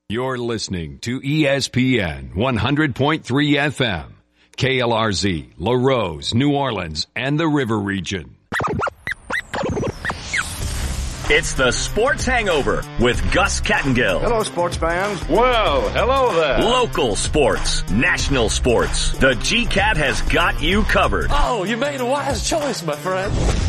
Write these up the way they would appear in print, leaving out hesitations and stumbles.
You're listening to ESPN 100.3 FM, KLRZ, LaRose, New Orleans, and the River Region. It's the Sports Hangover with Gus Kattengill. Hello, sports fans. Well, hello there. Local sports, national sports. The GCAT has got you covered. Oh, you made a wise choice, my friend.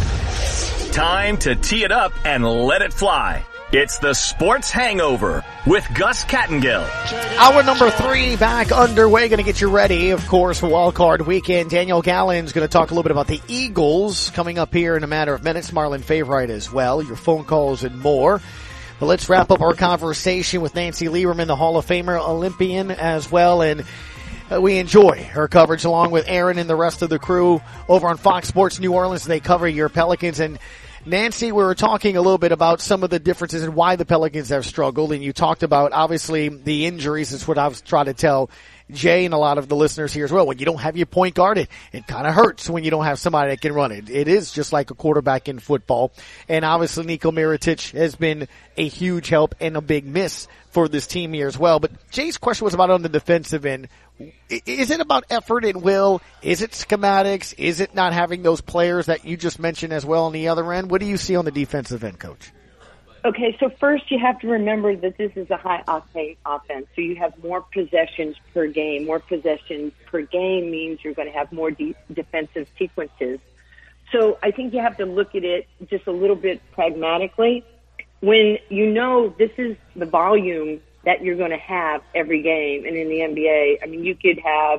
Time to tee it up and let it fly. It's the Sports Hangover with Gus Kattengill. Hour number 3 back underway. Going to get you ready, of course, for Wild Card Weekend. Daniel Gallen's going to talk a little bit about the Eagles coming up here in a matter of minutes. Marlon Favorite as well. Your phone calls and more. But let's wrap up our conversation with Nancy Lieberman, the Hall of Famer Olympian as well. And we enjoy her coverage along with Aaron and the rest of the crew over on Fox Sports New Orleans. They cover your Pelicans. And Nancy, we were talking a little bit about some of the differences and why the Pelicans have struggled, and you talked about, obviously, the injuries. It's what I was trying to tell Jay and a lot of the listeners here as well. When you don't have your point guard, it kind of hurts when you don't have somebody that can run it. It is just like a quarterback in football. And obviously, Niko Mirotic has been a huge help and a big miss for this team here as well. But Jay's question was about on the defensive end. Is it about effort and will? Is it schematics? Is it not having those players that you just mentioned as well on the other end? What do you see on the defensive end, Coach? Okay, so first you have to remember that this is a high-octane offense, so you have more possessions per game. More possessions per game means you're going to have more defensive sequences. So I think you have to look at it just a little bit pragmatically. When you know this is the volume that you're going to have every game, and in the NBA, I mean, you could have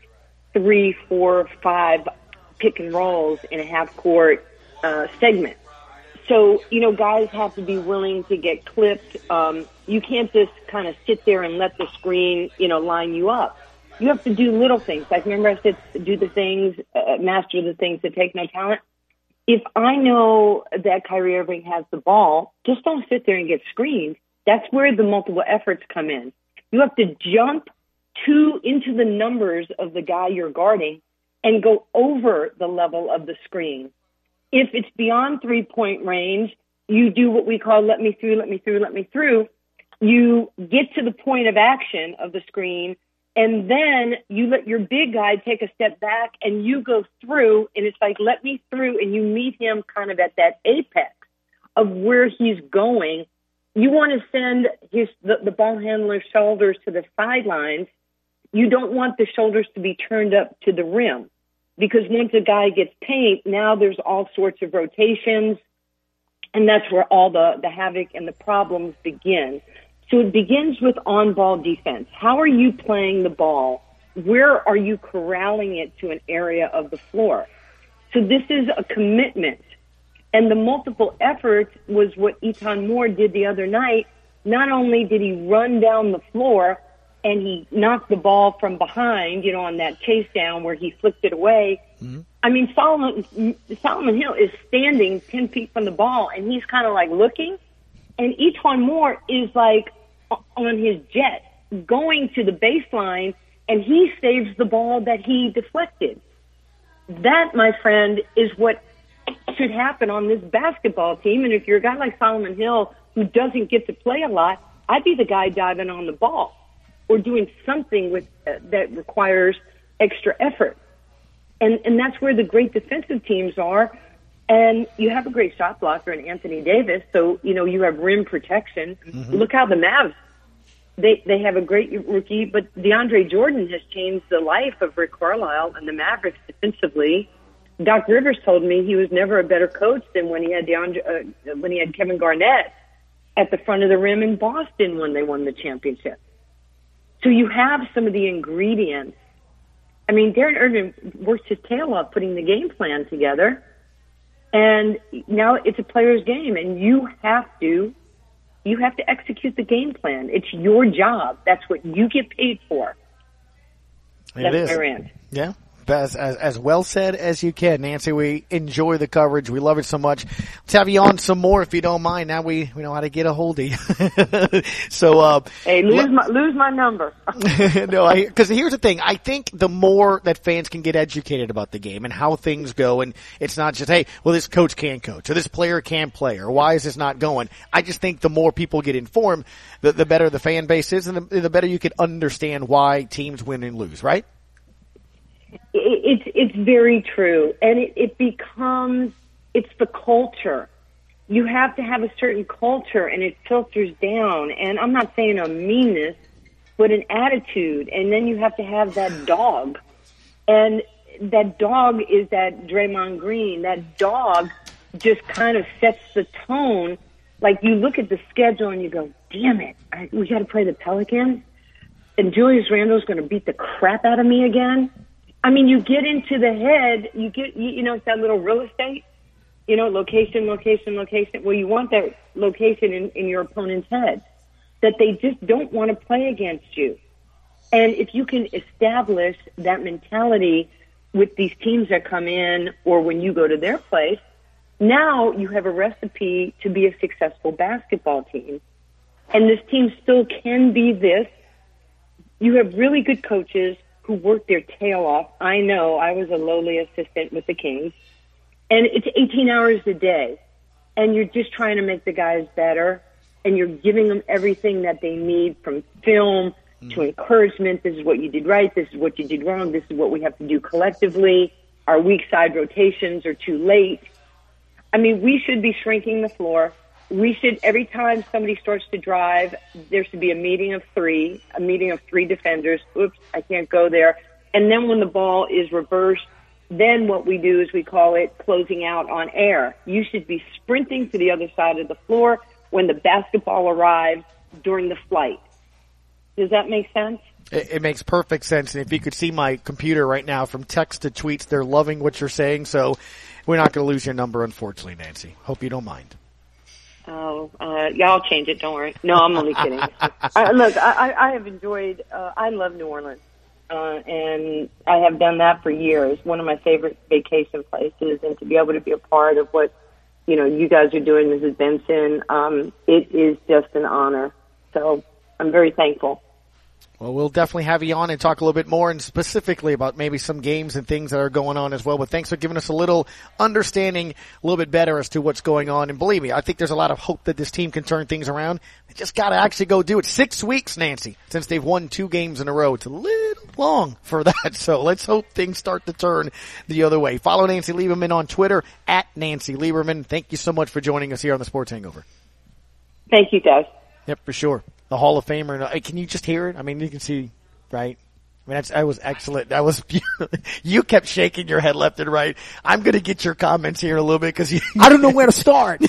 3, 4, 5 pick and rolls in a half-court segment. So, you know, guys have to be willing to get clipped. You can't just kind of sit there and let the screen, you know, line you up. You have to do little things. Like, remember I said, do the things, master the things that take no talent. If I know that Kyrie Irving has the ball, just don't sit there and get screened. That's where the multiple efforts come in. You have to jump into the numbers of the guy you're guarding and go over the level of the screen. If it's beyond 3-point range, you do what we call let me through, let me through, let me through. You get to the point of action of the screen, and then you let your big guy take a step back, and you go through, and it's like let me through, and you meet him kind of at that apex of where he's going. You want to send the ball handler's shoulders to the sidelines. You don't want the shoulders to be turned up to the rim. Because once a guy gets paint, now there's all sorts of rotations, and that's where all the havoc and the problems begin. So it begins with on-ball defense. How are you playing the ball? Where are you corralling it to an area of the floor? So this is a commitment. And the multiple efforts was what Etan Moore did the other night. Not only did he run down the floor, and he knocked the ball from behind, you know, on that chase down where he flicked it away. Mm-hmm. I mean, Solomon Hill is standing 10 feet from the ball, and he's kind of like looking. And Etan Moore is like on his jet going to the baseline, and he saves the ball that he deflected. That, my friend, is what should happen on this basketball team. And if you're a guy like Solomon Hill who doesn't get to play a lot, I'd be the guy diving on the ball or doing something with that requires extra effort. And that's where the great defensive teams are. And you have a great shot blocker in Anthony Davis, so, you know, you have rim protection. Mm-hmm. Look how the Mavs, they have a great rookie, but DeAndre Jordan has changed the life of Rick Carlisle and the Mavericks defensively. Doc Rivers told me he was never a better coach than when he had when he had Kevin Garnett at the front of the rim in Boston when they won the championship. So you have some of the ingredients. I mean, Darren Irvin worked his tail off putting the game plan together, and now it's a player's game, and you have to execute the game plan. It's your job. That's what you get paid for. It is. My rant. Yeah. as well said as you can, Nancy. We enjoy the coverage. We love it so much. Let's have you on some more if you don't mind. Now we know how to get a hold of you. So, hey, lose my number. No, because here's the thing. I think the more that fans can get educated about the game and how things go, and it's not just, hey, well, this coach can't coach, or this player can't play, or why is this not going? I just think the more people get informed, the better the fan base is, and the better you can understand why teams win and lose, right? It's very true, and it's the culture. You have to have a certain culture, and it filters down. And I'm not saying a meanness, but an attitude. And then you have to have that dog, and that dog is that Draymond Green. That dog just kind of sets the tone. Like, you look at the schedule and you go, damn it, we got to play the Pelicans, and Julius Randle's going to beat the crap out of me again. I mean, you get into the head, it's that little real estate, location. Well, you want that location in your opponent's head, that they just don't want to play against you. And if you can establish that mentality with these teams that come in, or when you go to their place, now you have a recipe to be a successful basketball team. And this team still can be this. You have really good coaches who work their tail off. I know, I was a lowly assistant with the Kings, and it's 18 hours a day, and you're just trying to make the guys better, and you're giving them everything that they need, from film to encouragement. This is what you did right. This is what you did wrong. This is what we have to do collectively. Our weak side rotations are too late. I mean, we should be shrinking the floor. We should, every time somebody starts to drive, there should be a meeting of three defenders. Oops, I can't go there. And then when the ball is reversed, then what we do is we call it closing out on air. You should be sprinting to the other side of the floor when the basketball arrives during the flight. Does that make sense? It makes perfect sense. And if you could see my computer right now, from text to tweets, they're loving what you're saying. So we're not going to lose your number, unfortunately, Nancy. Hope you don't mind. Oh, yeah, I'll change it. Don't worry. No, I'm only kidding. Look, I have enjoyed, I love New Orleans, and I have done that for years. One of my favorite vacation places, and to be able to be a part of what, you guys are doing, Mrs. Benson, it is just an honor. So I'm very thankful. Well, we'll definitely have you on and talk a little bit more, and specifically about maybe some games and things that are going on as well. But thanks for giving us a little understanding, a little bit better as to what's going on. And believe me, I think there's a lot of hope that this team can turn things around. They just got to actually go do it. 6 weeks, Nancy, since they've won 2 games in a row. It's a little long for that. So let's hope things start to turn the other way. Follow Nancy Lieberman on Twitter, @Nancy Lieberman. Thank you so much for joining us here on the Sports Hangover. Thank you, guys. Yep, for sure. The Hall of Famer. Can you just hear it? I mean, you can see, right? I mean, that was excellent. That was beautiful. You kept shaking your head left and right. I'm going to get your comments here in a little bit, because I don't know where to start.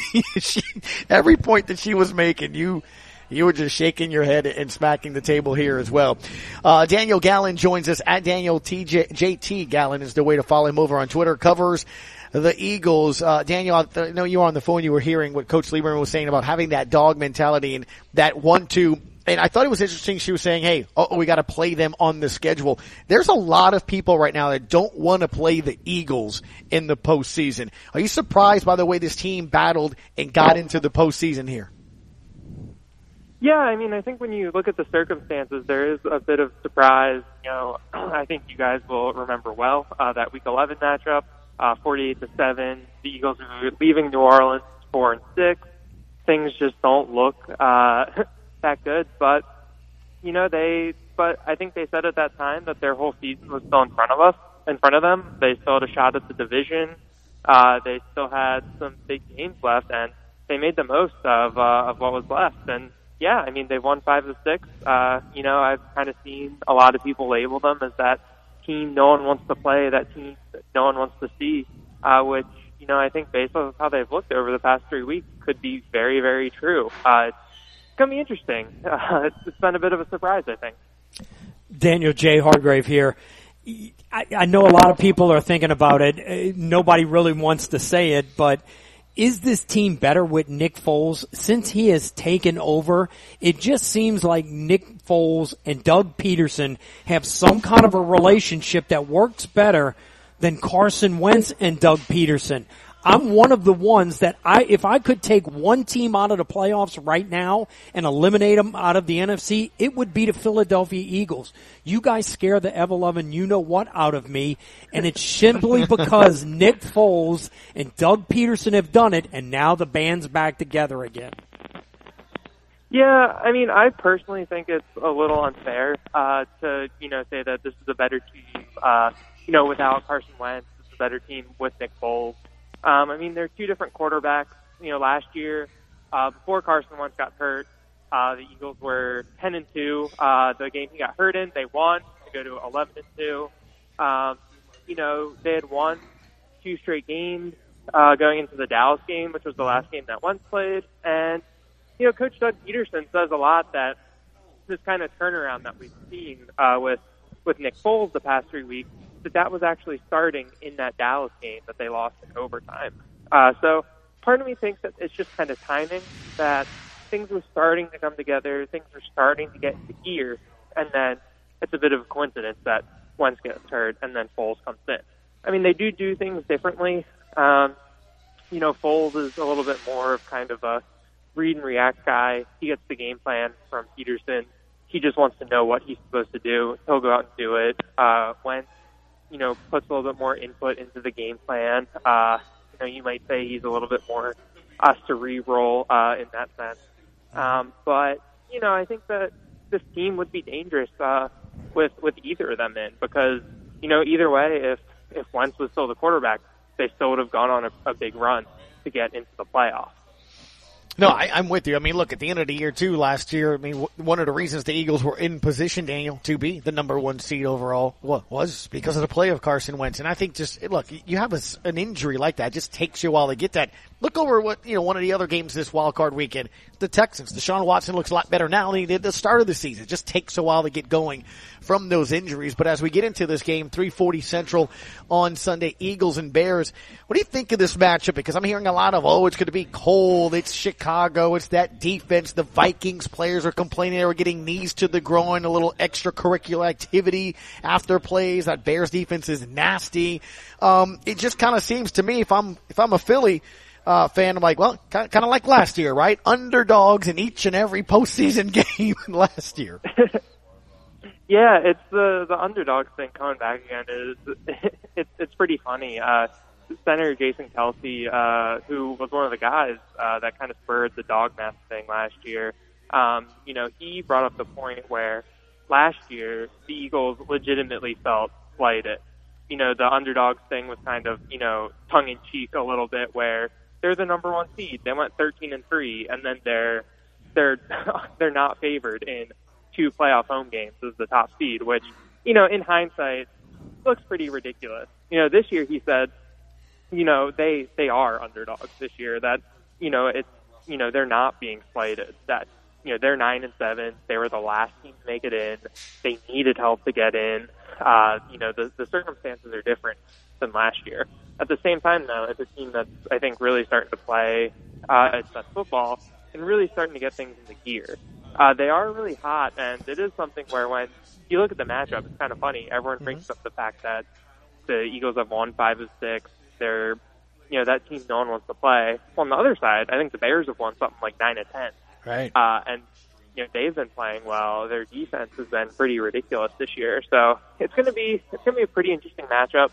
Every point that she was making, you were just shaking your head and smacking the table here as well. Daniel Gallen joins us @Daniel JT Gallen is the way to follow him over on Twitter. Covers the Eagles. Daniel, I know you were on the phone. You were hearing what Coach Lieberman was saying about having that dog mentality and that 1-2. And I thought it was interesting. She was saying, hey, we got to play them on the schedule. There's a lot of people right now that don't want to play the Eagles in the postseason. Are you surprised by the way this team battled and got into the postseason here? Yeah, I mean, I think when you look at the circumstances, there is a bit of surprise. I think you guys will remember well that Week 11 matchup. 48-7. The Eagles are leaving New Orleans 4-6. Things just don't look that good. But I think they said at that time that their whole season was still in front of them. They still had a shot at the division. They still had some big games left, and they made the most of what was left. And yeah, I mean, they won 5 of 6. I've kind of seen a lot of people label them as that team no one wants to play, that team no one wants to see, which, I think based on how they've looked over the past 3 weeks could be very, very true. It's going to be interesting. It's been a bit of a surprise, I think. Daniel J. Hargrave here. I know a lot of people are thinking about it. Nobody really wants to say it, but is this team better with Nick Foles? Since he has taken over, it just seems like Nick Foles and Doug Peterson have some kind of a relationship that works better than Carson Wentz and Doug Peterson. I'm one of the ones that if I could take one team out of the playoffs right now and eliminate them out of the NFC, it would be the Philadelphia Eagles. You guys scare the ever-loving you-know-what out of me, and it's simply because Nick Foles and Doug Peterson have done it, and now the band's back together again. Yeah, I mean, I personally think it's a little unfair to, say that this is a better team, without Carson Wentz. This is a better team with Nick Foles. I mean, they're two different quarterbacks. Last year, before Carson Wentz got hurt, the Eagles were 10-2. The game he got hurt in, they won to go to 11-2. They had won 2 straight games going into the Dallas game, which was the last game that Wentz played. And, Coach Doug Peterson says a lot that this kind of turnaround that we've seen with Nick Foles the past 3 weeks, that was actually starting in that Dallas game that they lost in overtime. So part of me thinks that it's just kind of timing, that things were starting to come together, things were starting to get into gear, and then it's a bit of a coincidence that Wentz gets hurt and then Foles comes in. I mean, they do things differently. Foles is a little bit more of kind of a read and react guy. He gets the game plan from Peterson. He just wants to know what he's supposed to do. He'll go out and do it. Wentz, puts a little bit more input into the game plan. You might say he's a little bit more cerebral in that sense. But I think that this team would be dangerous with either of them in, because either way, if Wentz was still the quarterback, they still would have gone on a big run to get into the playoffs. No, I'm with you. I mean, look, at the end of the year, too, last year, I mean, one of the reasons the Eagles were in position, Daniel, to be the number 1 seed overall was because of the play of Carson Wentz. And I think look, you have an injury like that. It just takes you a while to get that. Look over what, one of the other games this wild card weekend. The Texans. Deshaun Watson looks a lot better now than he did at the start of the season. It just takes a while to get going from those injuries. But as we get into this game, 3:40 Central on Sunday, Eagles and Bears, what do you think of this matchup? Because I'm hearing a lot of, it's going to be cold. It's Chicago. It's that defense. The Vikings players are complaining they were getting knees to the groin, a little extracurricular activity after plays. That Bears defense is nasty. It just kind of seems to me, if I'm a Philly fan, I'm like, well, kind of like last year, right? Underdogs in each and every postseason game last year. Yeah, it's the underdog thing coming back again. It's pretty funny. Center Jason Kelsey, who was one of the guys that kind of spurred the dog mask thing last year, he brought up the point where last year the Eagles legitimately felt slighted. The underdogs thing was kind of, tongue in cheek a little bit, where they're the number 1 seed. They went 13-3, and then they're not favored in 2 playoff home games as the top seed, which, in hindsight, looks pretty ridiculous. This year he said, they are underdogs this year. That, they're not being slighted. That, they're 9-7. They were the last team to make it in. They needed help to get in. The circumstances are different than last year. At the same time, though, it's a team that's, I think, really starting to play its best football and really starting to get things into gear. They are really hot, and it is something where when you look at the matchup, it's kind of funny. Everyone brings up the fact that the Eagles have won 5 of 6. They're, that team no one wants to play. Well, on the other side, I think the Bears have won something like 9 of 10. Right. And they've been playing well. Their defense has been pretty ridiculous this year. So it's going to be a pretty interesting matchup.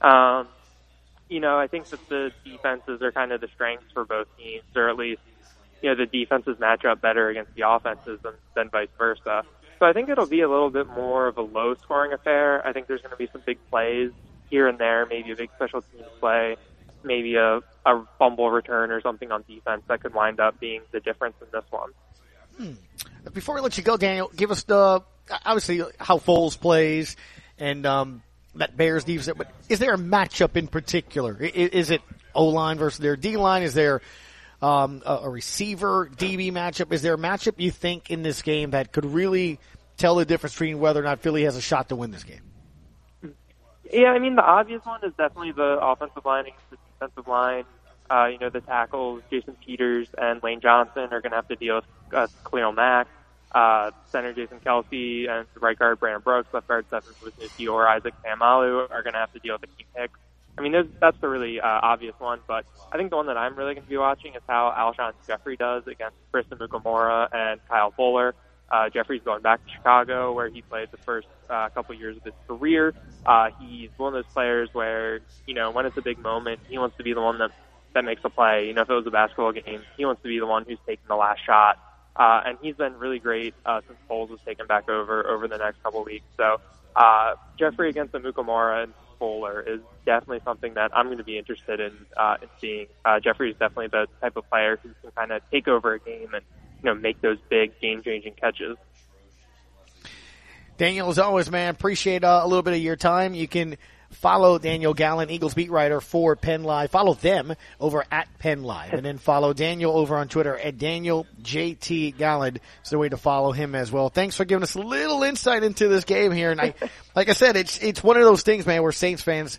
I think that the defenses are kind of the strengths for both teams, or at least, the defenses match up better against the offenses than vice versa. So I think it'll be a little bit more of a low-scoring affair. I think there's going to be some big plays here and there, maybe a big special teams play, maybe a fumble return or something on defense that could wind up being the difference in this one. Before we let you go, Daniel, give us obviously how Foles plays and that Bears defense. But is there a matchup in particular? Is it O-line versus their D-line? Is there a receiver DB matchup? Is there a matchup you think in this game that could really tell the difference between whether or not Philly has a shot to win this game? Yeah, I mean, the obvious one is definitely the offensive line against the defensive line. The tackles, Jason Peters and Lane Johnson, are going to have to deal with Khalil Mack. Center Jason Kelsey and right guard Brandon Brooks, left guard Stephen Wisniewski or Isaac Seumalo are going to have to deal with Akeem Hicks. I mean, that's the really obvious one, but I think the one that I'm really going to be watching is how Alshon Jeffrey does against Chris Mukamura and Kyle Fuller. Jeffrey's going back to Chicago, where he played the first couple years of his career. He's one of those players where, when it's a big moment, he wants to be the one that makes a play. If it was a basketball game, he wants to be the one who's taking the last shot. And he's been really great since Foles was taken back over the next couple of weeks. So Jeffrey against the Mukamura and Fuller is definitely something that I'm going to be interested in seeing. Jeffrey is definitely the type of player who can kind of take over a game and make those big game-changing catches. Daniel, as always, man, appreciate a little bit of your time. You can follow Daniel Gallen, Eagles beat writer for Penn Live. Follow them over at Penn Live. And then follow Daniel over on Twitter at Daniel JT Gallen. It's the way to follow him as well. Thanks for giving us a little insight into this game here. And like I said, it's one of those things, man, where Saints fans,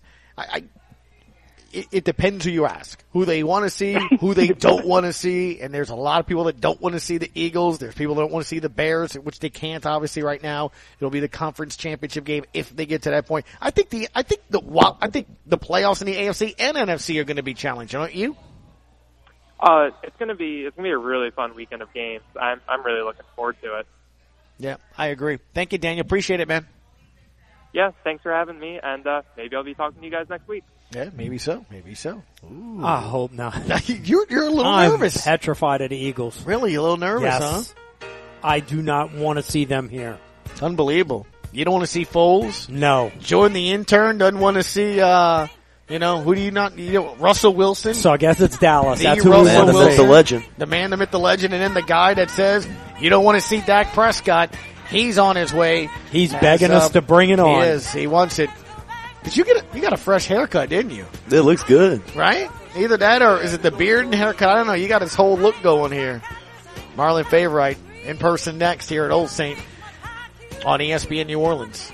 it depends who you ask. Who they want to see, who they don't want to see. And there's a lot of people that don't want to see the Eagles. There's people that don't want to see the Bears, which they can't obviously right now. It'll be the conference championship game if they get to that point. I think the playoffs in the AFC and NFC are going to be challenging, aren't you? It's going to be a really fun weekend of games. I'm really looking forward to it. Yeah, I agree. Thank you, Daniel. Appreciate it, man. Yeah, thanks for having me, and maybe I'll be talking to you guys next week. Yeah, maybe so. Maybe so. Ooh. I hope not. You're a little nervous. I'm petrified of the Eagles. Really? A little nervous, yes. Huh? I do not want to see them here. It's unbelievable. You don't want to see Foles? No. Jordan the intern doesn't want to see, who do you not, Russell Wilson? So I guess it's Dallas. That's who Russell we want to Wilson, see. the legend. The man, the myth, the legend, and then the guy that says you don't want to see Dak Prescott. He's on his way. He's begging us to bring it on. He is. He wants it. Did you got a fresh haircut, didn't you? It looks good. Right? Either that or is it the beard and haircut? I don't know. You got his whole look going here. Marlon Favorite in person next here at Old Saint on ESPN New Orleans.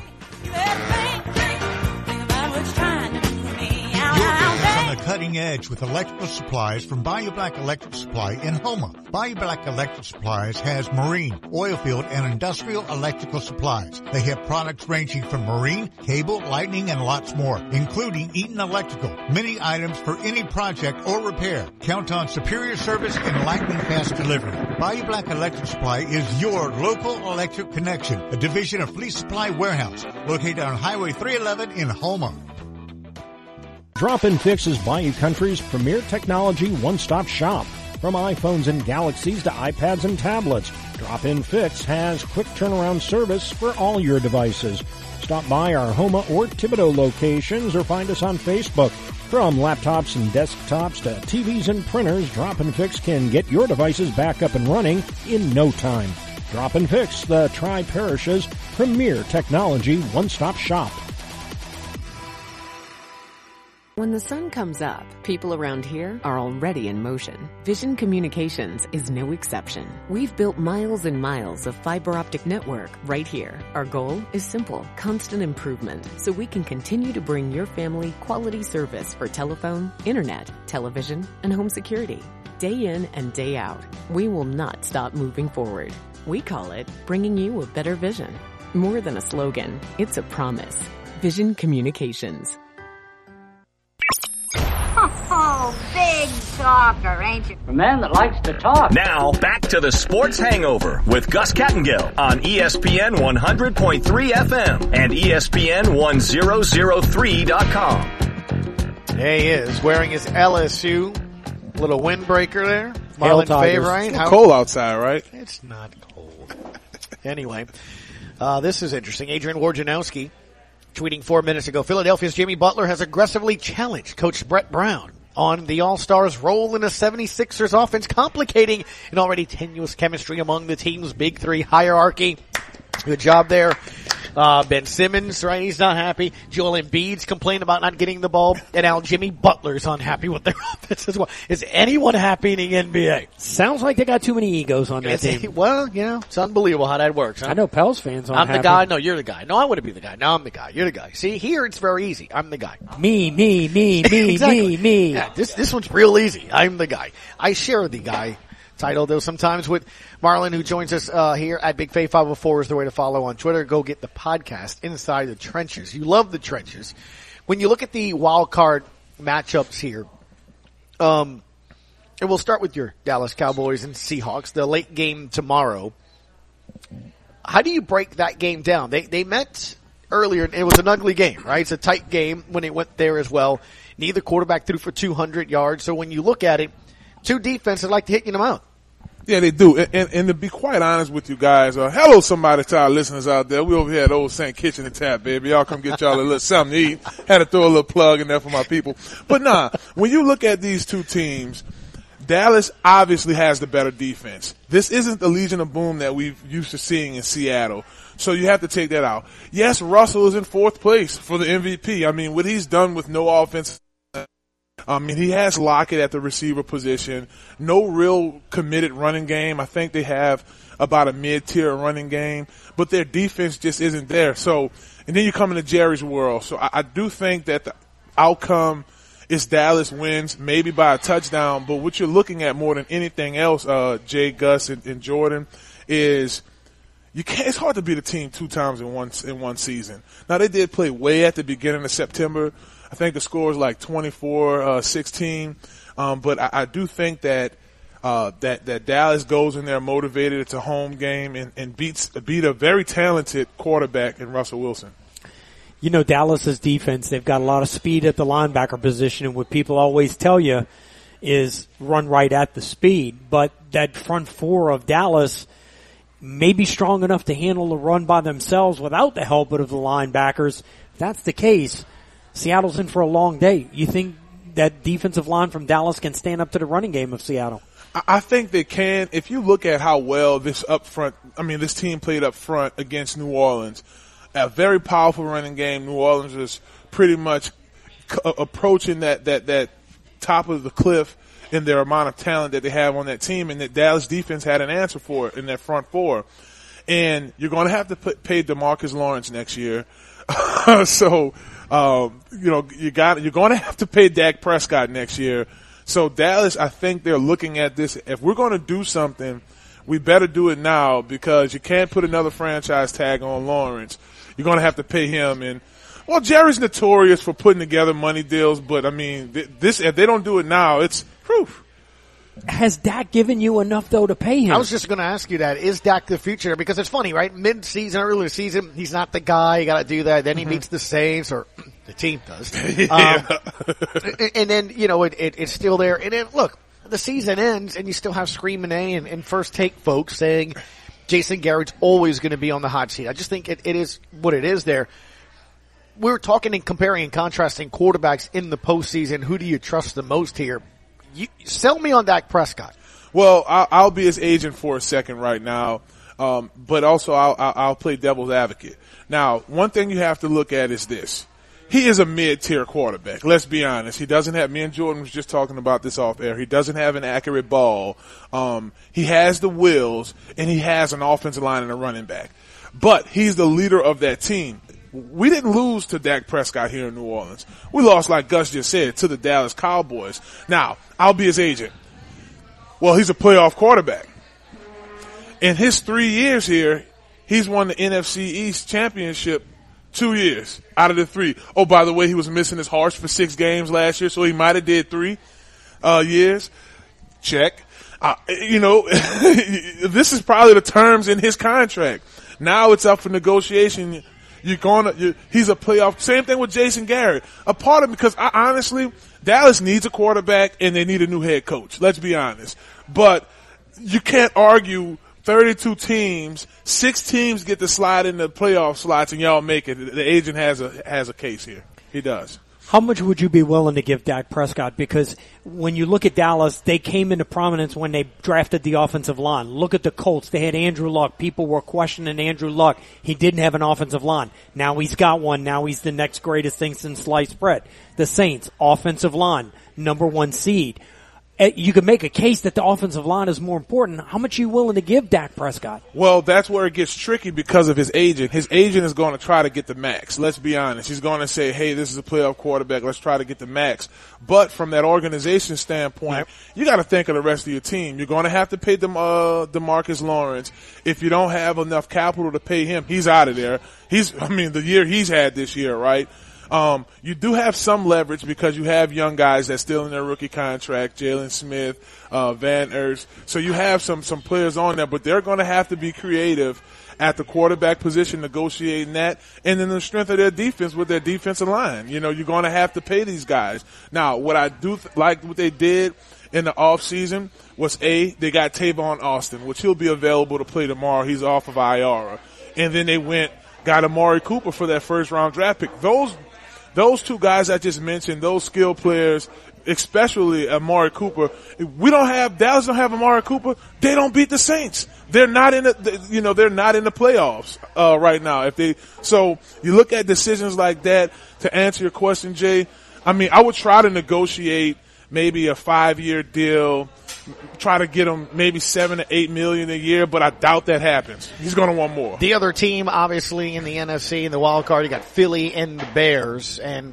On the cutting edge with electrical supplies from Bayou Black Electric Supply in Houma. Bayou Black Electric Supplies has marine, oil field, and industrial electrical supplies. They have products ranging from marine, cable, lightning, and lots more, including Eaton Electrical. Many items for any project or repair. Count on superior service and lightning fast delivery. Bayou Black Electric Supply is your local electric connection, a division of Fleet Supply Warehouse, located on Highway 311 in Houma. Drop-In Fix is Bayou Country's premier technology one-stop shop. From iPhones and Galaxies to iPads and tablets, Drop-In Fix has quick turnaround service for all your devices. Stop by our Houma or Thibodaux locations or find us on Facebook. From laptops and desktops to TVs and printers, Drop-In Fix can get your devices back up and running in no time. Drop-In Fix, the Tri-Parish's premier technology one-stop shop. When the sun comes up, people around here are already in motion. Vision Communications is no exception. We've built miles and miles of fiber optic network right here. Our goal is simple, constant improvement, so we can continue to bring your family quality service for telephone, internet, television, and home security. Day in and day out, we will not stop moving forward. We call it bringing you a better vision. More than a slogan, it's a promise. Vision Communications. Oh, big talker, ain't you? A man that likes to talk. Now, back to the Sports Hangover with Gus Kattengill on ESPN 100.3 FM and ESPN 1003.com. There he is, wearing his LSU little windbreaker there. Marlon Favorite. It's cold outside, right? It's not cold. Anyway, this is interesting. Adrian Wojnarowski tweeting 4 minutes ago, Philadelphia's Jimmy Butler has aggressively challenged Coach Brett Brown on the All-Stars' role in the 76ers offense, complicating an already tenuous chemistry among the team's Big Three hierarchy. Good job there Ben Simmons, right? He's not happy. Joel Embiid's complaining about not getting the ball. And now Jimmy Butler's unhappy with their offense as well. Is anyone happy in the NBA? Sounds like they got too many egos on that team. Well, it's unbelievable how that works. Huh? I know Pels fans aren't I'm the guy. No, you're the guy. No, I wouldn't be the guy. No, I'm the guy. You're the guy. See, here it's very easy. I'm the guy. Me. Exactly. Me. Yeah, this one's real easy. I'm the guy. I share the guy title, though, sometimes with Marlon, who joins us here at Big Faith 504 is the way to follow on Twitter. Go get the podcast, Inside the Trenches. You love the trenches. When you look at the wild card matchups here, and we'll start with your Dallas Cowboys and Seahawks, the late game tomorrow. How do you break that game down? They met earlier, and it was an ugly game, right? It's a tight game when it went there as well. Neither quarterback threw for 200 yards. So when you look at it, two defenses like to hit you in the mouth. Yeah, they do. And to be quite honest with you guys, hello somebody to our listeners out there. We over here at Old St. Kitchen and Tap, baby. Y'all come get y'all a little something to eat. Had to throw a little plug in there for my people. But nah, when you look at these two teams, Dallas obviously has the better defense. This isn't the Legion of Boom that we've used to seeing in Seattle. So you have to take that out. Yes, Russell is in fourth place for the MVP. I mean, what he's done with no offense. He has Lockett at the receiver position. No real committed running game. I think they have about a mid-tier running game, but their defense just isn't there. So, and then you come into Jerry's world. So I do think that the outcome is Dallas wins, maybe by a touchdown. But what you're looking at more than anything else, Jay, Gus, and Jordan, is it's hard to beat a team two times in one season. Now they did play way at the beginning of September. I think the score is like 24-16. But I do think that Dallas goes in there motivated. It's a home game and beat a very talented quarterback in Russell Wilson. You know, Dallas's defense, they've got a lot of speed at the linebacker position, and what people always tell you is run right at the speed. But that front four of Dallas may be strong enough to handle the run by themselves without the help of the linebackers. If that's the case, Seattle's in for a long day. You think that defensive line from Dallas can stand up to the running game of Seattle? I think they can. If you look at how well this team played up front against New Orleans, a very powerful running game. New Orleans is pretty much approaching that top of the cliff in their amount of talent that they have on that team, and that Dallas defense had an answer for it in that front four. And you're going to have to pay DeMarcus Lawrence next year. So, you're going to have to pay Dak Prescott next year. So Dallas, I think they're looking at this. If we're going to do something, we better do it now, because you can't put another franchise tag on Lawrence. You're going to have to pay him. And, well, Jerry's notorious for putting together money deals, but I mean, if they don't do it now, it's proof. Has Dak given you enough, though, to pay him? I was just going to ask you that. Is Dak the future? Because it's funny, right? Mid-season, early season, he's not the guy. You got to do that. Then he beats the Saints, or the team does. And then, it's still there. And then, look, the season ends, and you still have Screaming A and First Take folks saying Jason Garrett's always going to be on the hot seat. I just think it is what it is there. We were talking and comparing and contrasting quarterbacks in the postseason. Who do you trust the most here? Sell me on Dak Prescott. Well, I'll be his agent for a second right now, but also I'll play devil's advocate. Now, one thing you have to look at is this. He is a mid-tier quarterback. Let's be honest. He doesn't have – me and Jordan was just talking about this off air. He doesn't have an accurate ball. He has the wills, and he has an offensive line and a running back. But he's the leader of that team. We didn't lose to Dak Prescott here in New Orleans. We lost, like Gus just said, to the Dallas Cowboys. Now, I'll be his agent. Well, he's a playoff quarterback. In his 3 years here, he's won the NFC East championship 2 years out of the 3. Oh, by the way, he was missing his heart for 6 games last year, so he might have did 3 years. Check. This is probably the terms in his contract. Now it's up for negotiation. He's a playoff. Same thing with Jason Garrett. A part of it, because honestly, Dallas needs a quarterback and they need a new head coach. Let's be honest. But you can't argue 32 teams, 6 teams get to slide in the playoff slots and y'all make it. The agent has a case here. He does. How much would you be willing to give Dak Prescott? Because when you look at Dallas, they came into prominence when they drafted the offensive line. Look at the Colts. They had Andrew Luck. People were questioning Andrew Luck. He didn't have an offensive line. Now he's got one. Now he's the next greatest thing since sliced bread. The Saints, offensive line, number 1 seed. You could make a case that the offensive line is more important. How much are you willing to give Dak Prescott? Well, that's where it gets tricky because of his agent. His agent is going to try to get the max. Let's be honest. He's going to say, hey, this is a playoff quarterback. Let's try to get the max. But from that organization standpoint, you got to think of the rest of your team. You're going to have to pay DeMarcus Lawrence. If you don't have enough capital to pay him, he's out of there. The year he's had this year, right? You do have some leverage because you have young guys that's still in their rookie contract, Jalen Smith, Van Ertz. So you have some players on there, but they're going to have to be creative at the quarterback position, negotiating that, and then the strength of their defense with their defensive line. You're going to have to pay these guys. Now, what I do like what they did in the offseason was they got Tavon Austin, which he'll be available to play tomorrow. He's off of IR. And then they got Amari Cooper for that first round draft pick. Those two guys I just mentioned, those skill players, especially Amari Cooper, Dallas don't have Amari Cooper, they don't beat the Saints. They're not in they're not in the playoffs, right now. So you look at decisions like that to answer your question, Jay. I would try to negotiate maybe a 5-year deal, try to get him maybe $7 to $8 million a year, but I doubt that happens. He's going to want more. The other team, obviously, in the NFC, in the wild card, you got Philly and the Bears. And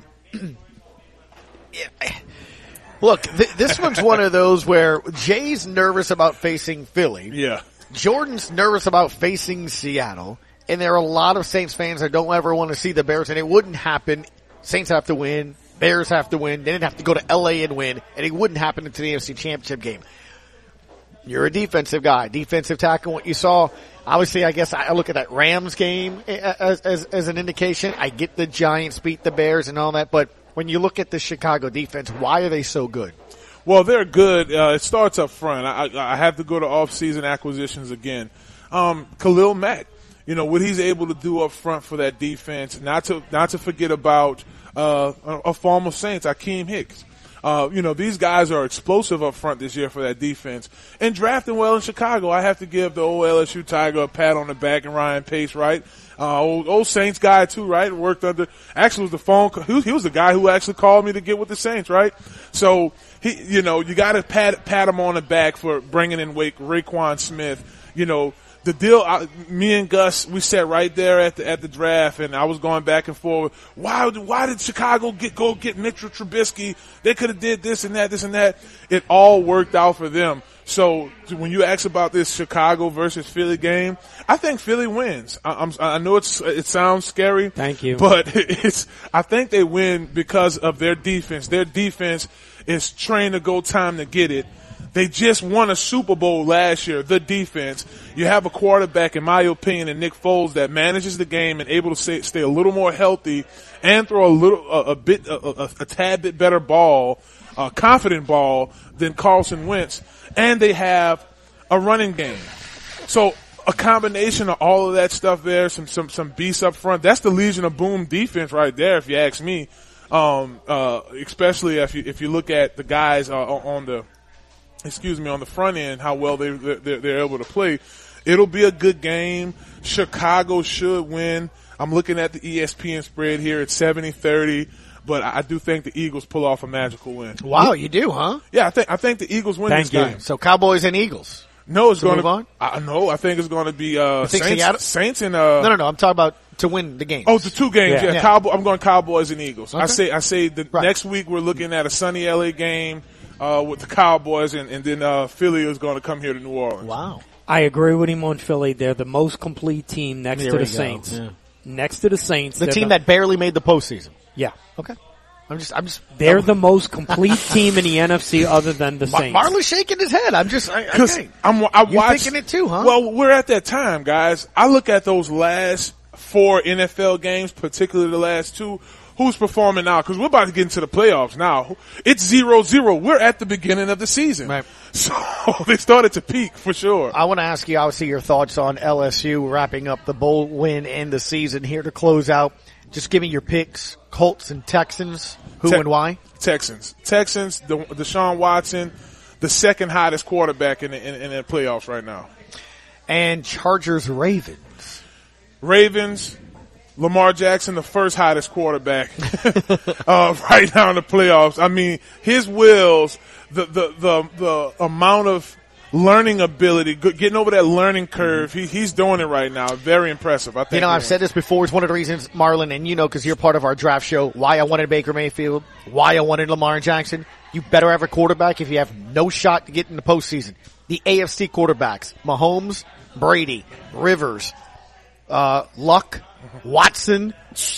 look, this one's one of those where Jay's nervous about facing Philly. Yeah. Jordan's nervous about facing Seattle. And there are a lot of Saints fans that don't ever want to see the Bears, and it wouldn't happen. Saints have to win. Bears have to win. They didn't have to go to L.A. and win, and it wouldn't happen into the NFC Championship game. You're a defensive guy, defensive tackle. What you saw, obviously, I guess I look at that Rams game as an indication. I get the Giants beat the Bears and all that, but when you look at the Chicago defense, why are they so good? Well, they're good. It starts up front. I have to go to off-season acquisitions again. Khalil Mack, what he's able to do up front for that defense. Not to forget about a former Saints, Akeem Hicks. These guys are explosive up front this year for that defense. And drafting well in Chicago, I have to give the old LSU Tiger a pat on the back and Ryan Pace, right? Old Saints guy too, right? Actually was the phone, he was the guy who actually called me to get with the Saints, right? So, you gotta pat him on the back for bringing in Raekwon Smith. The deal, me and Gus, we sat right there at the draft, and I was going back and forth. Why did Chicago go get Mitchell Trubisky? They could have did this and that. It all worked out for them. So when you ask about this Chicago versus Philly game, I think Philly wins. I know it sounds scary. Thank you. But I think they win because of their defense. Their defense is trained to go time to get it. They just won a Super Bowl last year, the defense. You have a quarterback, in my opinion, in Nick Foles that manages the game and able to stay a little more healthy and throw a tad bit better ball, confident ball than Carson Wentz. And they have a running game. So a combination of all of that stuff there, some beasts up front. That's the Legion of Boom defense right there, if you ask me. Especially if you look at the guys on the front end, how well they're able to play. It'll be a good game. Chicago should win. I'm looking at the ESPN spread here at 70-30, but I do think the Eagles pull off a magical win. Wow, you do, huh? Yeah, I think the Eagles win this game. So Cowboys and Eagles. No, it's going to move on. No, I think it's going to be Saints and No, I'm talking about to win the game. Oh, the two games. Yeah. I'm going Cowboys and Eagles. Okay. I say next week we're looking at a sunny LA game with the Cowboys, and then Philly is going to come here to New Orleans. Wow. I agree with him on Philly. They're the most complete team next to the Saints. Yeah. Next to the Saints. The team that barely made the postseason. Yeah. Okay. I'm just. They're the most complete team in the NFC other than the Saints. Marlon's shaking his head. I'm just. Okay. You're thinking it too, huh? Well, we're at that time, guys. I look at those last 4 NFL games, particularly the last 2. who's performing now, because we're about to get into the playoffs now. It's 0-0. We're at the beginning of the season. Right. So they started to peak for sure. I want to ask you, obviously, your thoughts on LSU wrapping up the bowl win in the season here to close out. Just give me your picks, Colts and Texans, who and why? Texans, Deshaun Watson, the second hottest quarterback in the playoffs right now. And Chargers-Ravens. Ravens, Lamar Jackson, the first hottest quarterback right now in the playoffs. I mean, his wheels, the amount of learning ability, getting over that learning curve, he's doing it right now. Very impressive. I think. You know, I've said this before. It's one of the reasons, Marlon, and you know, because you're part of our draft show, why I wanted Baker Mayfield, why I wanted Lamar Jackson. You better have a quarterback if you have no shot to get in the postseason. The AFC quarterbacks, Mahomes, Brady, Rivers, Luck, Watson,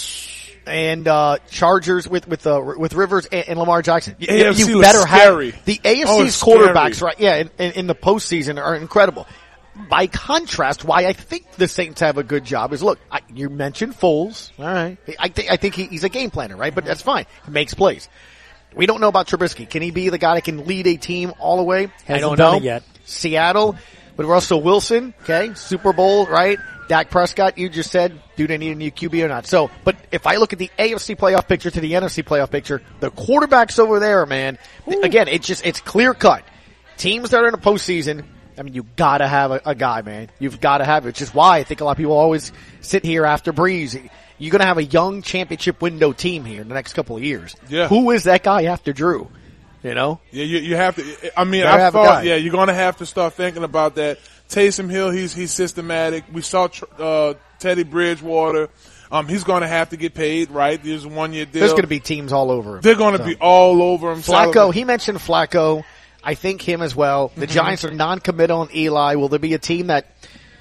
and Chargers with Rivers and Lamar Jackson. You better have the AFC's quarterbacks, scary. Right? Yeah, in the postseason are incredible. By contrast, why I think the Saints have a good job is, look, you mentioned Foles. All right, I think he's a game planner, right? But that's fine. He makes plays. We don't know about Trubisky. Can he be the guy that can lead a team all the way? I don't know. Done it yet. Seattle with Russell Wilson, okay, Super Bowl, right? Dak Prescott, you just said, do they need a new QB or not? So, but if I look at the AFC playoff picture to the NFC playoff picture, the quarterbacks over there, man, again, it's clear cut. Teams that are in the postseason, I mean, you gotta have a guy, man. You've gotta have it. Which is why I think a lot of people always sit here after Breeze. You're gonna have a young championship window team here in the next couple of years. Yeah. Who is that guy after Drew? You know? Yeah, you have to, I mean, I thought, yeah, you're gonna have to start thinking about that. Taysom Hill, he's systematic. We saw, Teddy Bridgewater. He's gonna have to get paid, right? There's a 1 year deal. There's gonna be teams all over him. They're gonna be all over him. Flacco, he mentioned Flacco. I think him as well. The Giants are non-committal on Eli. Will there be a team that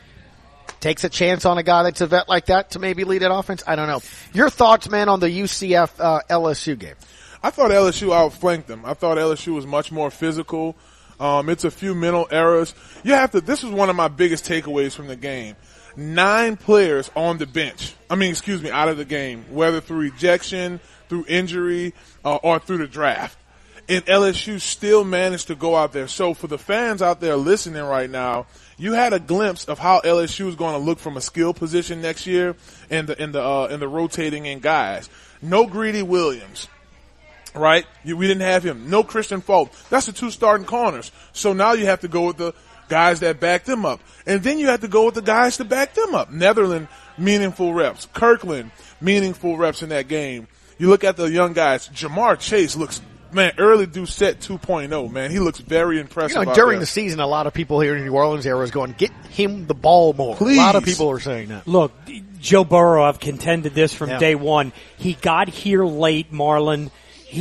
takes a chance on a guy that's a vet like that to maybe lead an offense? I don't know. Your thoughts, man, on the UCF LSU game? I thought LSU outflanked them. I thought LSU was much more physical. It's a few mental errors. This was one of my biggest takeaways from the game. 9 players on the bench. Out of the game, whether through ejection, through injury, or through the draft. And LSU still managed to go out there. So for the fans out there listening right now, you had a glimpse of how LSU is going to look from a skill position next year in the rotating in guys. No Greedy Williams. Right? We didn't have him. No Christian Fulton. That's the 2 starting corners. So now you have to go with the guys that back them up. And then you have to go with the guys to back them up. Netherland, meaningful reps. Kirkland, meaningful reps in that game. You look at the young guys. Jamar Chase looks, man, early Doucette 2.0, man. He looks very impressive. You know, during the season, a lot of people here in the New Orleans area was going, get him the ball more. Please. A lot of people are saying that. Look, Joe Burrow, I've contended this from day one. He got here late, Marlon.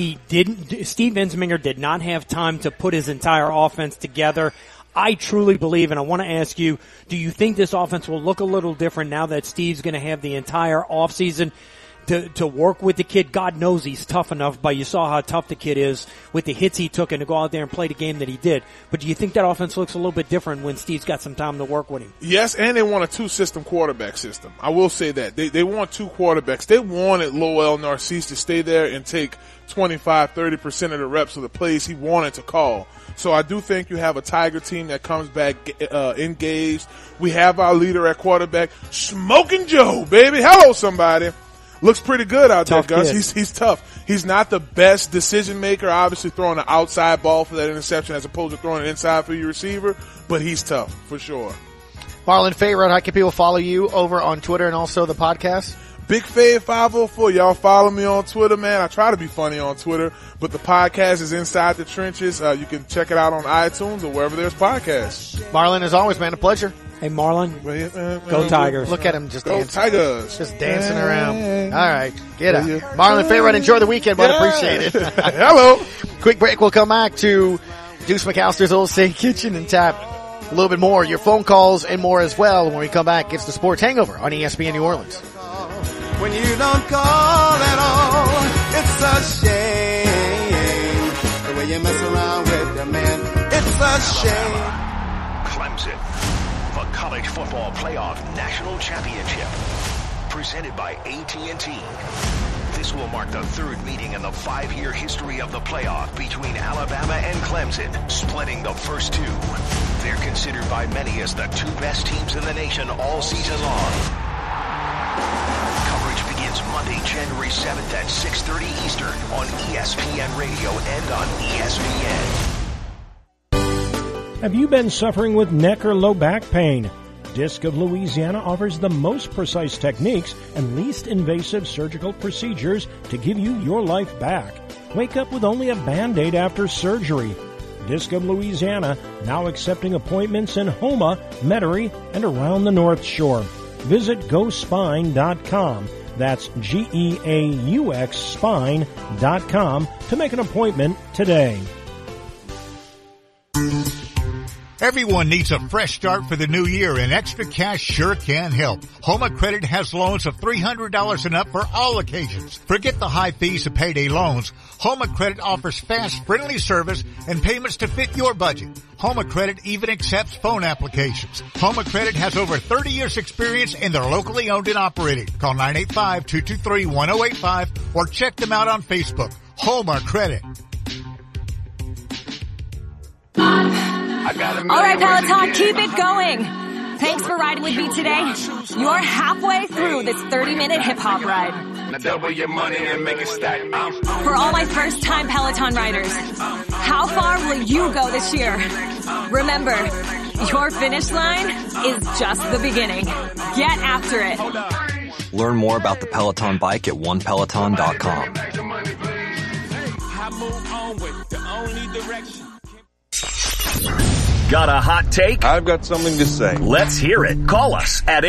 Steve Ensminger did not have time to put his entire offense together. I truly believe, and I want to ask you, do you think this offense will look a little different now that Steve's going to have the entire offseason to work with the kid? God knows he's tough enough, but you saw how tough the kid is with the hits he took and to go out there and play the game that he did. But do you think that offense looks a little bit different when Steve's got some time to work with him? Yes, and they want a 2-system quarterback system. I will say that. They want 2 quarterbacks. They wanted Lowell Narcisse to stay there and take 25-30% of the reps of the plays he wanted to call. So I do think you have a Tiger team that comes back engaged. We have our leader at quarterback, Smoking Joe, baby. Hello, somebody. Looks pretty good out there, Gus. He's tough. He's not the best decision maker, obviously throwing an outside ball for that interception as opposed to throwing it inside for your receiver, but he's tough for sure. Marlon Favorite, how can people follow you over on Twitter and also the podcast? Big Fave 504. Y'all follow me on Twitter, man. I try to be funny on Twitter, but the podcast is Inside the Trenches. You can check it out on iTunes or wherever there's podcasts. Marlon, as always, man, a pleasure. Hey, Marlon. Go Tigers. Look at him just dancing. Go Tigers. Just dancing around. All right. Get up. Marlon Favorite, enjoy the weekend, bud. Appreciate it. Hello. Quick break. We'll come back to Deuce McAllister's Old State Kitchen and Tap. A little bit more, your phone calls and more as well. When we come back, it's the Sports Hangover on ESPN New Orleans. When you don't call at all, it's a shame. The way you mess around with your man, it's a shame. Clemson, the College Football Playoff National Championship. Presented by AT&T. This will mark the third meeting in the 5-year history of the playoff between Alabama and Clemson, splitting the first two. They're considered by many as the two best teams in the nation all season long. Coverage begins Monday, January 7th at 6:30 Eastern on ESPN Radio and on ESPN. Have you been suffering with neck or low back pain? Disc of Louisiana offers the most precise techniques and least invasive surgical procedures to give you your life back. Wake up with only a Band-Aid after surgery. Disc of Louisiana, now accepting appointments in Houma, Metairie, and around the North Shore. Visit GoSpine.com. That's GEAUX Spine.com to make an appointment today. Everyone needs a fresh start for the new year, and Extra Cash sure can help. Homa Credit has loans of $300 and up for all occasions. Forget the high fees of payday loans. Homa Credit offers fast, friendly service and payments to fit your budget. Homa Credit even accepts phone applications. Homa Credit has over 30 years experience and they're locally owned and operated. Call 985-223-1085 or check them out on Facebook. Homa Credit. All right, Peloton, keep it going. Thanks for riding with me today. You're halfway through this 30-minute hip-hop ride. Now double your money and make it stack. For all my first-time Peloton riders, how far will you go this year? Remember, your finish line is just the beginning. Get after it. Learn more about the Peloton bike at onepeloton.com. Got a hot take? I've got something to say. Let's hear it. Call us at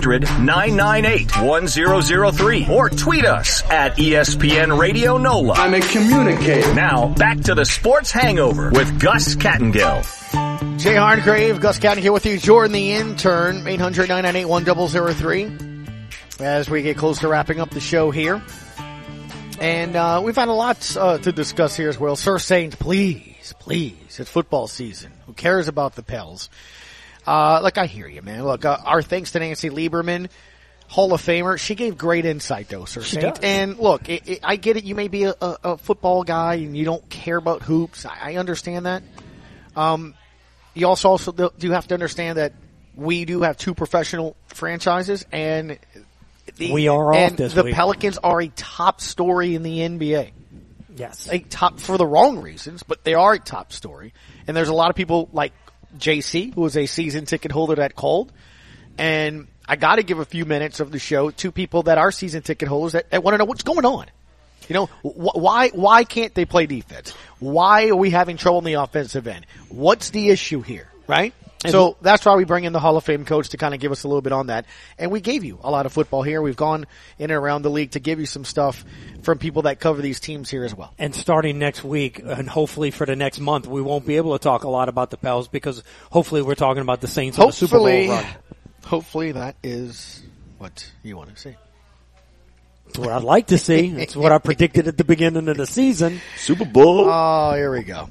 800-998-1003 or tweet us at ESPN Radio NOLA. I'm a communicator. Now, back to the Sports Hangover with Gus Kattengill. Jay Harngrave, Gus Catton here with you. Jordan the intern, 800-998-1003. As we get close to wrapping up the show here. And we've had a lot to discuss here as well. Sir Saints, please, it's football season. Who cares about the Pels? Look, I hear you, man. Look, our thanks to Nancy Lieberman, Hall of Famer. She gave great insight, though, Sir Saint. And look, I get it. You may be a football guy and you don't care about hoops. I understand that. You also do have to understand that we do have two professional franchises, and we are off this week. The week. Pelicans are a top story in the NBA. Yes. A top for the wrong reasons, but they are a top story. And there's a lot of people like JC, who was a season ticket holder that called. And I got to give a few minutes of the show to people that are season ticket holders that want to know what's going on. You know, why can't they play defense? Why are we having trouble in the offensive end? What's the issue here, right? So that's why we bring in the Hall of Fame coach to kind of give us a little bit on that. And we gave you a lot of football here. We've gone in and around the league to give you some stuff from people that cover these teams here as well. And starting next week, and hopefully for the next month, we won't be able to talk a lot about the Pels because hopefully we're talking about the Saints on the Super Bowl run. Hopefully that is what you want to see. It's what I'd like to see. It's what I predicted at the beginning of the season. Super Bowl. Oh, here we go.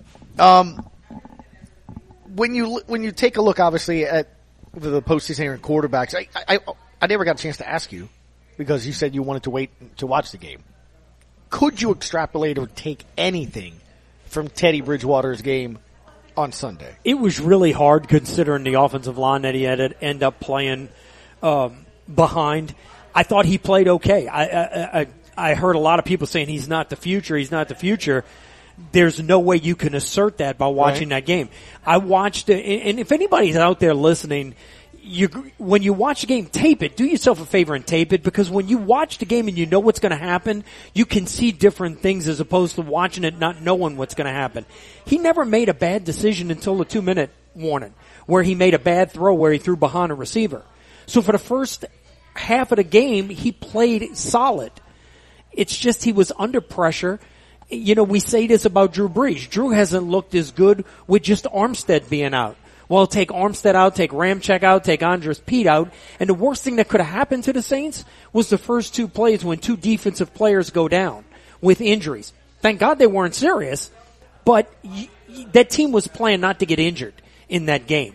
When you take a look, obviously, at the postseason here in quarterbacks, I never got a chance to ask you because you said you wanted to wait to watch the game. Could you extrapolate or take anything from Teddy Bridgewater's game on Sunday? It was really hard considering the offensive line that he had to end up playing behind. I thought he played okay. I heard a lot of people saying he's not the future. He's not the future. There's no way you can assert that by watching that game. I watched it, and if anybody's out there listening, when you watch the game, tape it. Do yourself a favor and tape it, because when you watch the game and you know what's going to happen, you can see different things as opposed to watching it not knowing what's going to happen. He never made a bad decision until the 2-minute warning, where he made a bad throw where he threw behind a receiver. So for the first half of the game, he played solid. It's just he was under pressure. You know, we say this about Drew Brees. Drew hasn't looked as good with just Armstead being out. Well, take Armstead out, take Ramczyk out, take Andres Pete out, and the worst thing that could have happened to the Saints was the first two plays when two defensive players go down with injuries. Thank God they weren't serious, but that team was playing not to get injured in that game.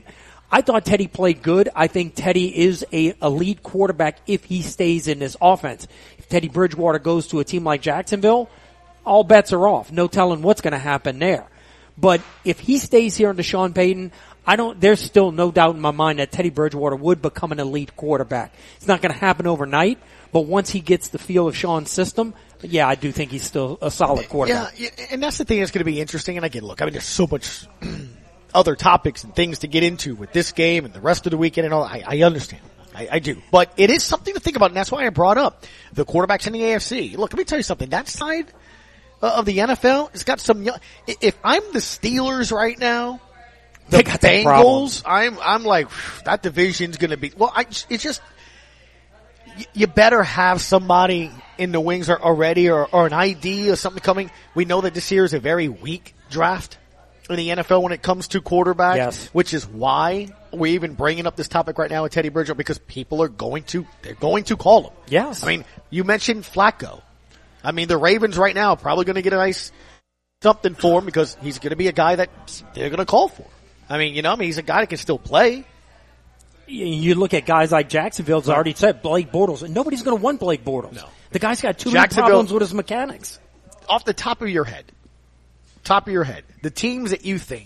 I thought Teddy played good. I think Teddy is a elite quarterback if he stays in this offense. If Teddy Bridgewater goes to a team like Jacksonville, all bets are off. No telling what's going to happen there. But if he stays here under Sean Payton, there's still no doubt in my mind that Teddy Bridgewater would become an elite quarterback. It's not going to happen overnight, but once he gets the feel of Sean's system, yeah, I do think he's still a solid quarterback. Yeah, and that's the thing that's going to be interesting. And again, look, I mean, there's so much other topics and things to get into with this game and the rest of the weekend and all. I understand. I do. But it is something to think about, and that's why I brought up the quarterbacks in the AFC. Look, let me tell you something. That side of the NFL has got some young, if I'm the Steelers right now, the Bengals, I'm like, that division's going to be, well, it's just, you better have somebody in the wings already or an idea of something coming. We know that this year is a very weak draft in the NFL when it comes to quarterback, yes. Which is why we're even bringing up this topic right now with Teddy Bridgewater, because people are going to call him. Yes. I mean, you mentioned Flacco. I mean, the Ravens right now are probably going to get a nice something for him because he's going to be a guy that they're going to call for. I mean, he's a guy that can still play. You look at guys like Jacksonville's already said Blake Bortles, and nobody's going to want Blake Bortles. No. The guy's got too many problems with his mechanics. Off the top of your head, the teams that you think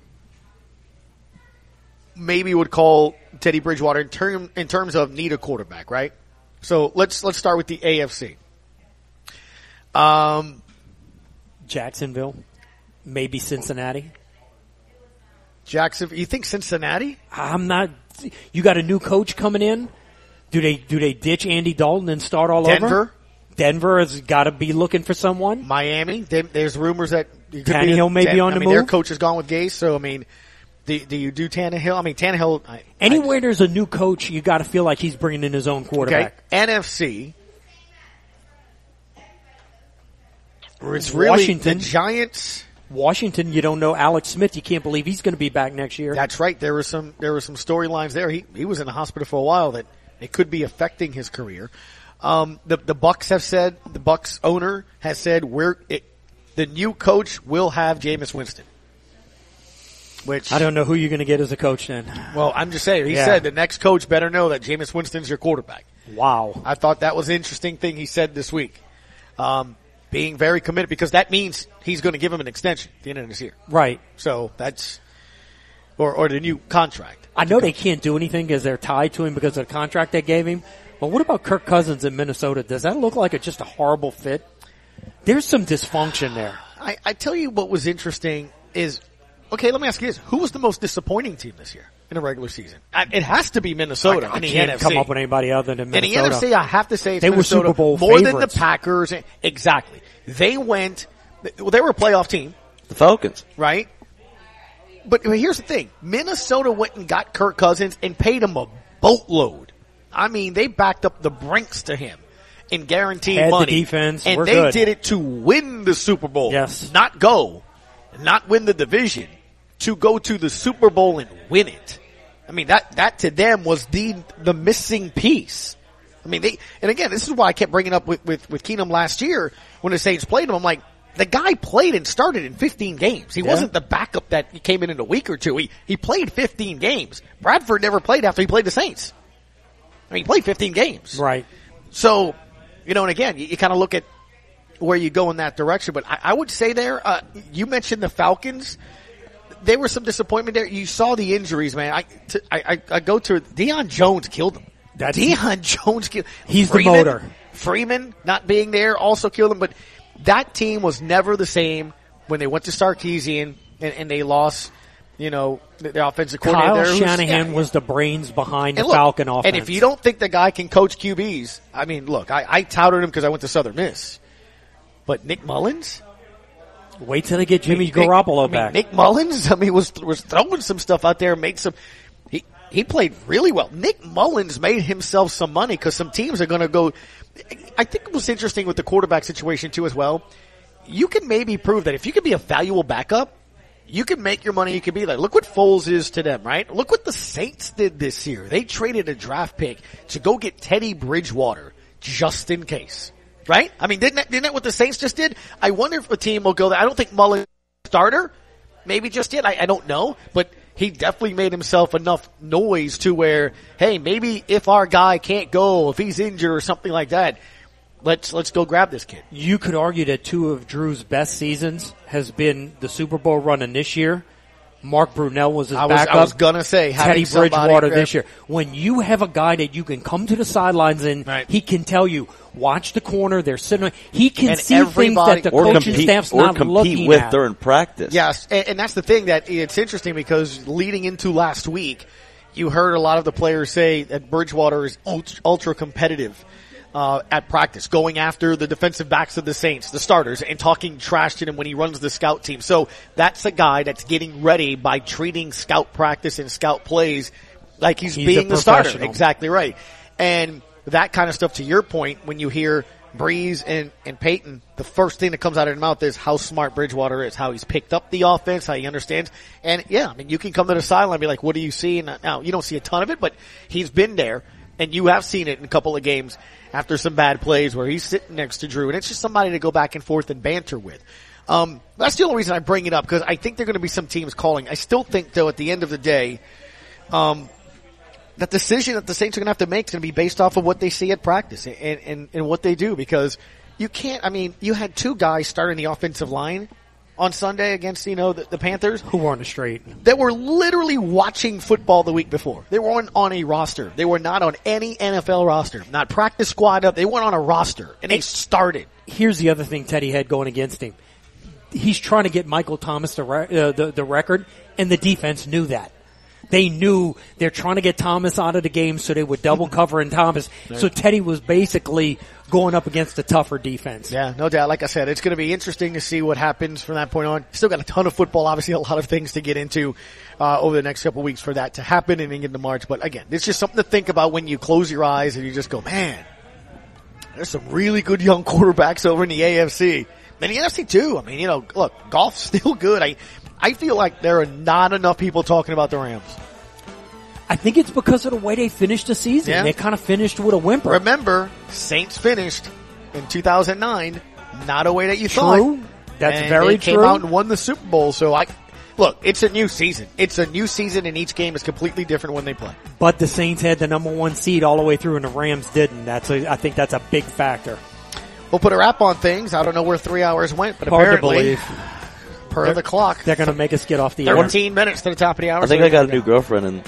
maybe would call Teddy Bridgewater in terms of need a quarterback, right? So let's start with the AFC. Jacksonville, maybe Cincinnati. Jacksonville, you think Cincinnati? I'm not. You got a new coach coming in. Do they ditch Andy Dalton and start all over? Denver has got to be looking for someone. Miami, there's rumors that Tannehill may be on the move. Their coach has gone with Gase, so I mean, do you do Tannehill? I mean, Tannehill. Anywhere there's a new coach, you got to feel like he's bringing in his own quarterback. Okay, NFC. It's really Washington. The Giants. Washington, you don't know Alex Smith. You can't believe he's going to be back next year. That's right. There were some storylines there. He was in the hospital for a while that it could be affecting his career. The Bucks have said, the Bucks owner has said the new coach will have Jameis Winston. Which I don't know who you're going to get as a coach then. Well, I'm just saying. He said the next coach better know that Jameis Winston's your quarterback. Wow. I thought that was an interesting thing he said this week. Being very committed, because that means he's going to give him an extension at the end of this year. Right. So that's, or the new contract. I know they can't do anything because they're tied to him because of the contract they gave him. But what about Kirk Cousins in Minnesota? Does that look like just a horrible fit? There's some dysfunction there. I tell you what was interesting is, okay, let me ask you this. Who was the most disappointing team this year in a regular season? It has to be Minnesota. I can't come up with anybody other than Minnesota. In the NFC, I have to say it's they Minnesota. were Super Bowl more favorites. than the Packers. Exactly. They were a playoff team. The Falcons. Right? But here's the thing. Minnesota went and got Kirk Cousins and paid him a boatload. I mean, they backed up the Brinks to him in guaranteed money. The defense. And we're they good. did it to win the Super Bowl. Yes. Not win the division, to go to the Super Bowl and win it. I mean, that to them was the missing piece. I mean, and again, this is why I kept bringing up with Keenum last year when the Saints played him. I'm like, the guy played and started in 15 games. He wasn't the backup that came in a week or two. He played 15 games. Bradford never played after he played the Saints. I mean, he played 15 games. Right. So, and again, you kind of look at where you go in that direction. But I would say there, you mentioned the Falcons. There was some disappointment there. You saw the injuries, man. I go to Deion Jones killed him. Deion Jones killed. He's the motor. Freeman not being there also killed him. But that team was never the same when they went to Sarkisian and they lost. The offensive coordinator. Kyle Shanahan was the brains behind the Falcon offense. And if you don't think the guy can coach QBs, I mean, look, I touted him because I went to Southern Miss. But Nick Mullins? Wait till they get Jimmy Garoppolo back. Nick Mullins, was throwing some stuff out there, he played really well. Nick Mullins made himself some money because some teams are going to go. I think it was interesting with the quarterback situation too as well. You can maybe prove that if you can be a valuable backup, you can make your money. You can be like, look what Foles is to them, right? Look what the Saints did this year. They traded a draft pick to go get Teddy Bridgewater just in case, right? I mean, didn't that what the Saints just did? I wonder if a team will go there. I don't think Mullins starter, maybe just yet. I don't know, but he definitely made himself enough noise to where, hey, maybe if our guy can't go, if he's injured or something like that, let's go grab this kid. You could argue that two of Drew's best seasons has been the Super Bowl run in this year. Mark Brunell was his backup. I was gonna say, Teddy Bridgewater this year. When you have a guy that you can come to the sidelines and he can tell you, watch the corner, they're sitting. He can see things that the coaching staff's not looking at. Or compete with during practice. Yes, and that's the thing that it's interesting because leading into last week, you heard a lot of the players say that Bridgewater is ultra competitive. At practice, going after the defensive backs of the Saints, the starters, and talking trash to them when he runs the scout team. So that's a guy that's getting ready by treating scout practice and scout plays like he's being the starter. Exactly right. And that kind of stuff, to your point, when you hear Breeze and Peyton, the first thing that comes out of their mouth is how smart Bridgewater is, how he's picked up the offense, how he understands. And yeah, I mean, you can come to the sideline and be like, what do you see? And now, you don't see a ton of it, but he's been there. And you have seen it in a couple of games after some bad plays where he's sitting next to Drew. And it's just somebody to go back and forth and banter with. That's the only reason I bring it up, because I think there are going to be some teams calling. I still think, though, at the end of the day, that decision that the Saints are going to have to make is going to be based off of what they see at practice and what they do. Because you can't, I mean, you had two guys starting the offensive line on Sunday against, the Panthers. Who were on the street. That were literally watching football the week before. They weren't on a roster. They were not on any NFL roster. Not practice squad up. They weren't on a roster. And they started. Here's the other thing Teddy had going against him. He's trying to get Michael Thomas the record, and the defense knew that. They knew they're trying to get Thomas out of the game so they would double cover in Thomas. So Teddy was basically going up against a tougher defense. Yeah, no doubt. Like I said, it's going to be interesting to see what happens from that point on. Still got a ton of football, obviously a lot of things to get into over the next couple of weeks for that to happen and then into March. But again, it's just something to think about when you close your eyes and you just go, man, there's some really good young quarterbacks over in the AFC. And the NFC too. I mean, look, golf's still good. I feel like there are not enough people talking about the Rams. I think it's because of the way they finished the season. Yeah. They kind of finished with a whimper. Remember, Saints finished in 2009 not a way that you thought. True. That's and very they true. Came out and won the Super Bowl. So look, it's a new season. It's a new season, and each game is completely different when they play. But the Saints had the number one seed all the way through, and the Rams didn't. I think that's a big factor. We'll put a wrap on things. I don't know where 3 hours went, but hard apparently, to believe. Per the clock, they're going to make us get off the air. 13 minutes to the top of the hour. I think I got a new girlfriend, and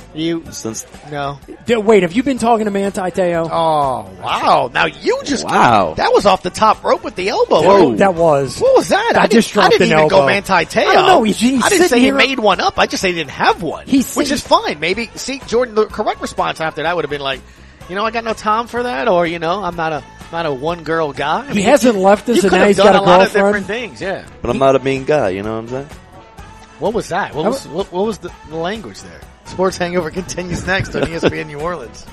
no. Wait, have you been talking to Manti Te'o? Oh wow! Now you just that was off the top rope with the elbow. Whoa. That was what was that? I just dropped an elbow. I didn't even go Manti Te'o. I don't know. I didn't say he made one up. I just say he didn't have one, which is fine. Maybe Jordan. The correct response after that would have been like, I got no time for that, or I'm not a one girl guy. He hasn't left us, and now he's got a lot girlfriend. Of different things, yeah. But I'm not a mean guy. You know what I'm saying? What was that? What was the language there? Sports Hangover continues next on ESPN New Orleans.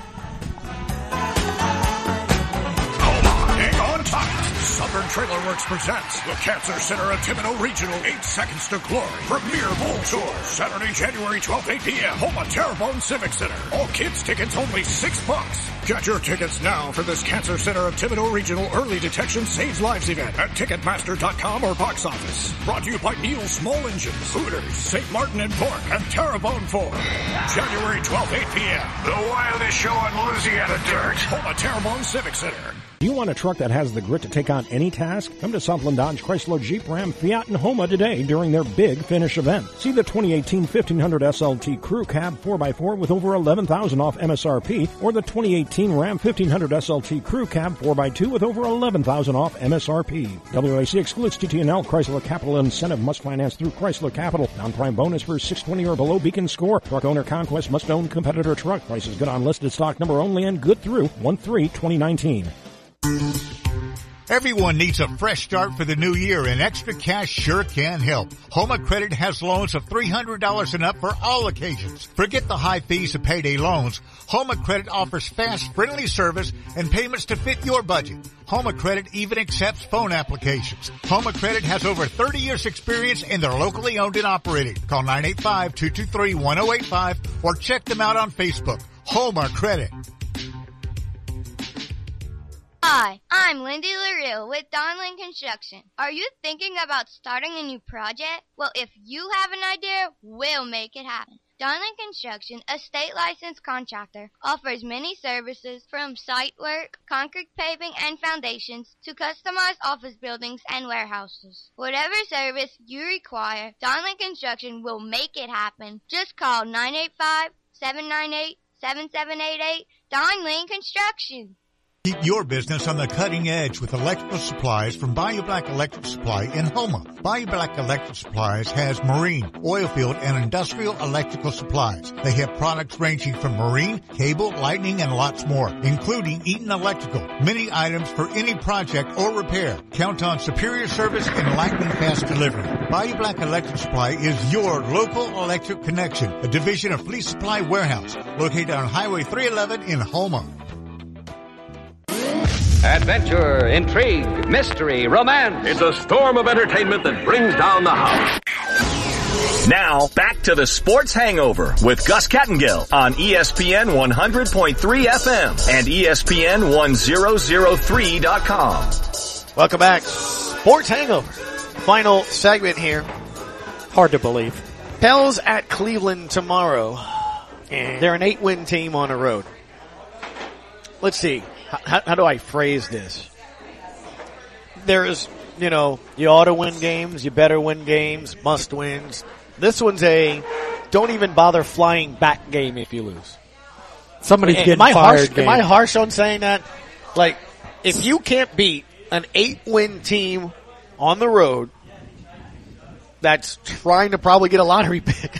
Hang on tight. Southern Trailer Works presents the Cancer Center of Thibodaux Regional 8 Seconds to Glory Premier Bowl Tour. Saturday, January 12th, 8 p.m. Home at Terrebonne Civic Center. All kids tickets only $6. Get your tickets now for this Cancer Center of Thibodaux Regional Early Detection Saves Lives event at Ticketmaster.com or box office. Brought to you by Neil Small Engines, Hooters, St. Martin and Pork, and Terrebonne Ford. January 12th, 8 p.m. The wildest show on Louisiana dirt. Home at Terrebonne Civic Center. Do you want a truck that has the grit to take on any task? Come to Southland Dodge, Chrysler, Jeep, Ram, Fiat, and Homa today during their big finish event. See the 2018 1500 SLT Crew Cab 4x4 with over $11,000 off MSRP, or the 2018 Ram 1500 SLT Crew Cab 4x2 with over $11,000 off MSRP. WAC excludes TTNL. Chrysler Capital Incentive must finance through Chrysler Capital. Non-prime bonus for 620 or below Beacon score. Truck owner conquest must own competitor truck. Price is good on listed stock number only and good through 1/3/2019. Everyone needs a fresh start for the new year, and Extra Cash sure can help. Homa Credit has loans of $300 and up for all occasions. Forget the high fees of payday loans. Homa Credit offers fast, friendly service and payments to fit your budget. Homa Credit even accepts phone applications. Homa Credit has over 30 years experience and they're locally owned and operated. Call 985-223-1085 or check them out on Facebook. Homa Credit. Hi, I'm Lindy LaRue with Donlin Construction. Are you thinking about starting a new project? Well, if you have an idea, we'll make it happen. Donlin Construction, a state licensed contractor, offers many services from site work, concrete paving and foundations to customized office buildings and warehouses. Whatever service you require, Donlin Construction will make it happen. Just call 985-798-7788, Donlin Construction. Keep your business on the cutting edge with electrical supplies from Bayou Black Electric Supply in Houma. Bayou Black Electric Supplies has marine, oil field, and industrial electrical supplies. They have products ranging from marine, cable, lightning, and lots more, including Eaton Electrical. Many items for any project or repair. Count on superior service and lightning fast delivery. Bayou Black Electric Supply is your local electric connection, a division of Fleet Supply Warehouse, located on Highway 311 in Houma. Adventure, intrigue, mystery, romance. It's a storm of entertainment that brings down the house. Now, back to the Sports Hangover with Gus Kattengill on ESPN 100.3 FM and ESPN 1003.com. Welcome back. Sports Hangover. Final segment here. Hard to believe. Pels at Cleveland tomorrow. They're an 8-win team on the road. Let's see. How do I phrase this? There's, you ought to win games, you better win games, must wins. This one's a don't even bother flying back game if you lose. Somebody's getting fired. Am I harsh on saying that? Like, if you can't beat an 8-win team on the road that's trying to probably get a lottery pick,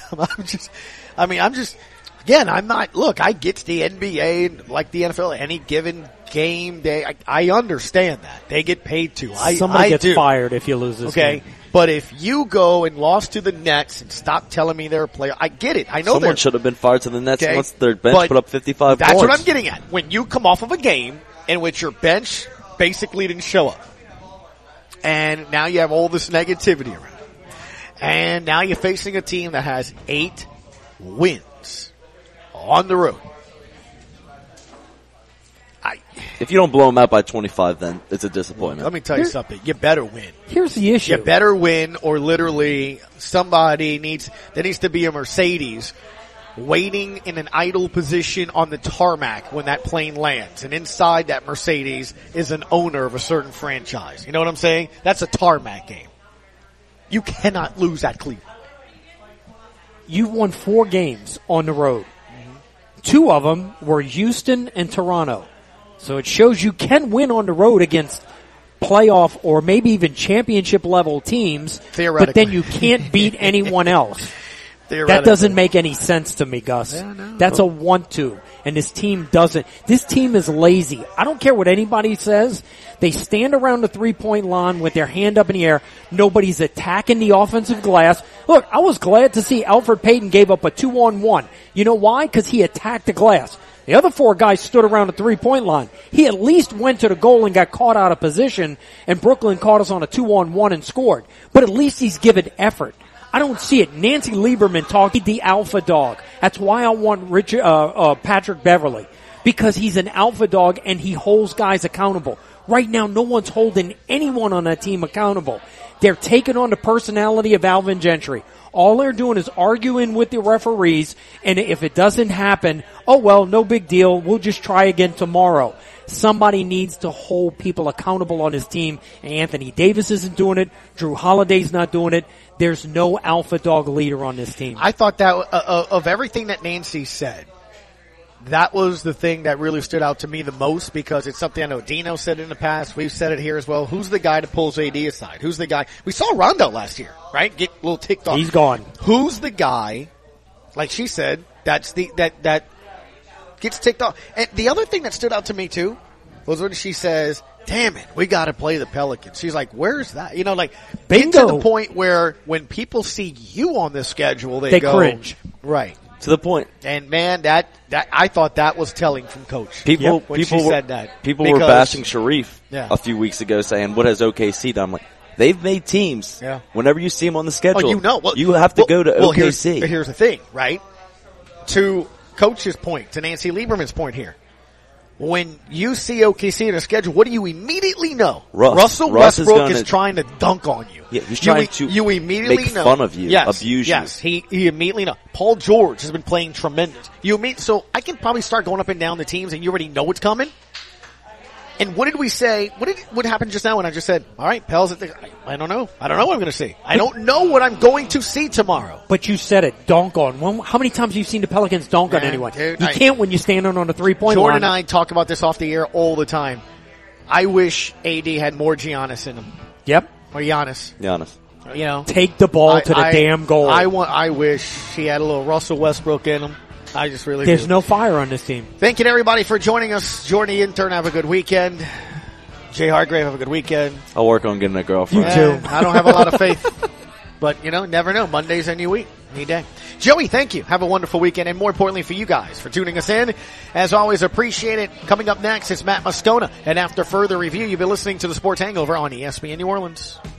Again, I get the NBA and like the NFL, any given game day. I understand that. They get paid too. Somebody gets fired if you lose this game. But if you go and lost to the Nets and stop telling me they're a player, I get it. I know someone should have been fired to the Nets once their bench but put up 55 that's points. What I'm getting at. When you come off of a game in which your bench basically didn't show up, and now you have all this negativity around, and now you're facing a team that has 8 wins. On the road. If you don't blow them out by 25, then it's a disappointment. Let me tell you something. You better win. Here's the issue. You better win, or literally there needs to be a Mercedes waiting in an idle position on the tarmac when that plane lands. And inside that Mercedes is an owner of a certain franchise. You know what I'm saying? That's a tarmac game. You cannot lose at Cleveland. You've won 4 games on the road. 2 of them were Houston and Toronto. So it shows you can win on the road against playoff or maybe even championship level teams, but then you can't beat anyone else. That doesn't make any sense to me, Gus. Yeah, no. That's a want-to, and this team doesn't. This team is lazy. I don't care what anybody says. They stand around the three-point line with their hand up in the air. Nobody's attacking the offensive glass. Look, I was glad to see Alfred Payton gave up a 2-on-1. You know why? Because he attacked the glass. The other 4 guys stood around the three-point line. He at least went to the goal and got caught out of position, and Brooklyn caught us on a 2-on-1 and scored. But at least he's given effort. I don't see it. Nancy Lieberman talking the alpha dog. That's why I want Patrick Beverly, because he's an alpha dog and he holds guys accountable. Right now, no one's holding anyone on that team accountable. They're taking on the personality of Alvin Gentry. All they're doing is arguing with the referees, and if it doesn't happen, oh well, no big deal. We'll just try again tomorrow. Somebody needs to hold people accountable on his team. Anthony Davis isn't doing it. Drew Holiday's not doing it. There's no alpha dog leader on this team. I thought that of everything that Nancy said, that was the thing that really stood out to me the most, because it's something I know Dino said in the past. We've said it here as well. Who's the guy that pulls AD aside? Who's the guy? We saw Rondo last year, right? Get a little ticked off. He's gone. Who's the guy, like she said, that gets ticked off? And the other thing that stood out to me too was when she says, damn it, we got to play the Pelicans. She's like, where's that? Bingo. Get to the point where when people see you on the schedule, they go, cringe. Right. To the point. And man, that I thought that was telling from Coach. People said that. People were bashing Sharif a few weeks ago, saying, what has OKC done? I'm like, they've made teams. Yeah. Whenever you see them on the schedule, well, you have to go to OKC. Here's the thing, right? To Coach's point, to Nancy Lieberman's point here. when you see OKC in a schedule, what do you immediately know? Russ Westbrook is trying to dunk on you. Yeah, he's trying to you immediately make know. fun of you, abuse you. Yes, he immediately know. Paul George has been playing tremendous. So I can probably start going up and down the teams, and you already know what's coming. And what did we say? What happened just now when I just said, all right, Pels, I don't know. I don't know what I'm going to see. I don't know what I'm going to see tomorrow. But you said it, dunk on. How many times have you seen the Pelicans dunk on anyone? Dude, you can't when you're standing on the 3-point line. Jordan and I talk about this off the air all the time. I wish AD had more Giannis in him. Yep. Or Giannis. You know, take the ball to the damn goal. I wish he had a little Russell Westbrook in him. I just really There's no fire on this team. Thank you to everybody for joining us. Jordan the intern, have a good weekend. Jay Hargrave, have a good weekend. I'll work on getting a girlfriend. You too. I don't have a lot of faith. But, never know. Monday's a new week. New day. Joey, thank you. Have a wonderful weekend. And more importantly for you guys for tuning us in. As always, appreciate it. Coming up next, it's Matt Moscona. And after further review, you've been listening to the Sports Hangover on ESPN New Orleans.